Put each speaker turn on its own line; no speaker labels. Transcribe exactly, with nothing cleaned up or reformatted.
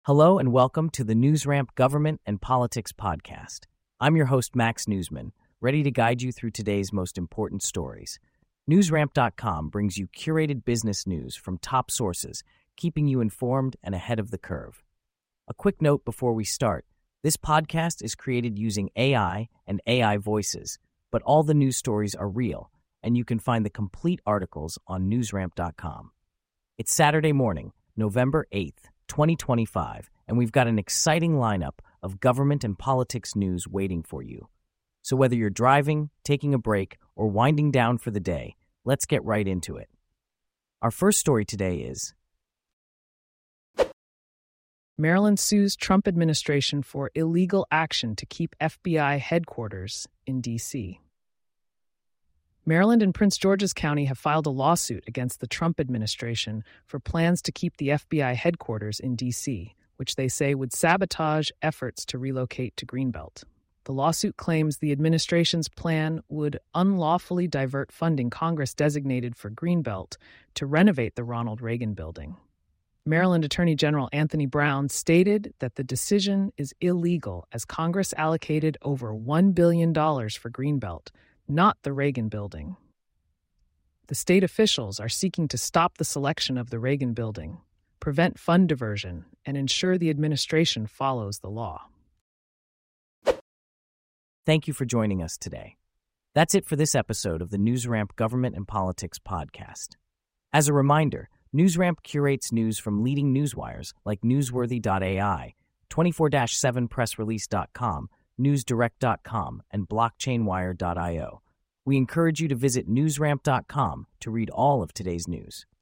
Hello and welcome to the NewsRamp Government and Politics Podcast. I'm your host, Max Newsman, ready to guide you through today's most important stories. NewsRamp dot com brings you curated business news from top sources, keeping you informed and ahead of the curve. A quick note before we start, this podcast is created using A I and A I voices, but all the news stories are real, and you can find the complete articles on NewsRamp dot com. It's Saturday morning, November eighth, twenty twenty-five, and we've got an exciting lineup of government and politics news waiting for you. So whether you're driving, taking a break, or winding down for the day, let's get right into it. Our first story today is
Maryland sues Trump administration for illegal action to keep F B I headquarters in D C Maryland and Prince George's County have filed a lawsuit against the Trump administration for plans to keep the F B I headquarters in D C, which they say would sabotage efforts to relocate to Greenbelt. The lawsuit claims the administration's plan would unlawfully divert funding Congress designated for Greenbelt to renovate the Ronald Reagan Building. Maryland Attorney General Anthony Brown stated that the decision is illegal as Congress allocated over one billion dollars for Greenbelt, not the Reagan Building. The state officials are seeking to stop the selection of the Reagan Building, prevent fund diversion, and ensure the administration follows the law.
Thank you for joining us today. That's it for this episode of the NewsRamp Government and Politics Podcast. As a reminder, NewsRamp curates news from leading newswires like Newsworthy dot A I, twenty-four seven press release dot com, newsdirect dot com, and blockchain wire dot io. We encourage you to visit newsramp dot com to read all of today's news.